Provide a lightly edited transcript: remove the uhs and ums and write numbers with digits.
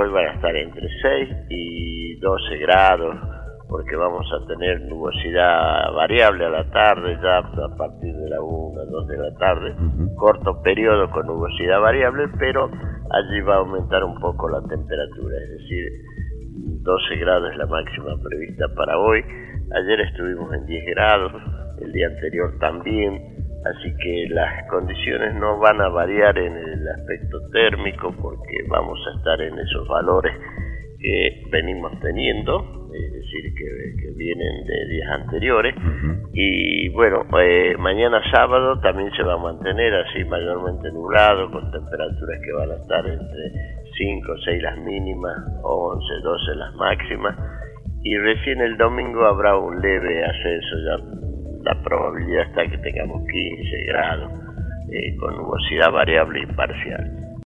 hoy van a estar entre 6 y 12 grados, porque vamos a tener nubosidad variable a la tarde, ya a partir de la 1, 2 de la tarde, corto periodo con nubosidad variable, pero allí va a aumentar un poco la temperatura, es decir, 12 grados es la máxima prevista para hoy. Ayer estuvimos en 10 grados, el día anterior también, así que las condiciones no van a variar en el aspecto térmico, porque vamos a estar en esos valores que venimos teniendo, es decir, que vienen de días anteriores. Y bueno, mañana sábado también se va a mantener así mayormente nublado, con temperaturas que van a estar entre 5 o 6 las mínimas, 11, 12 las máximas, y recién el domingo habrá un leve ascenso, ya la probabilidad está que tengamos 15 grados, con nubosidad variable y parcial.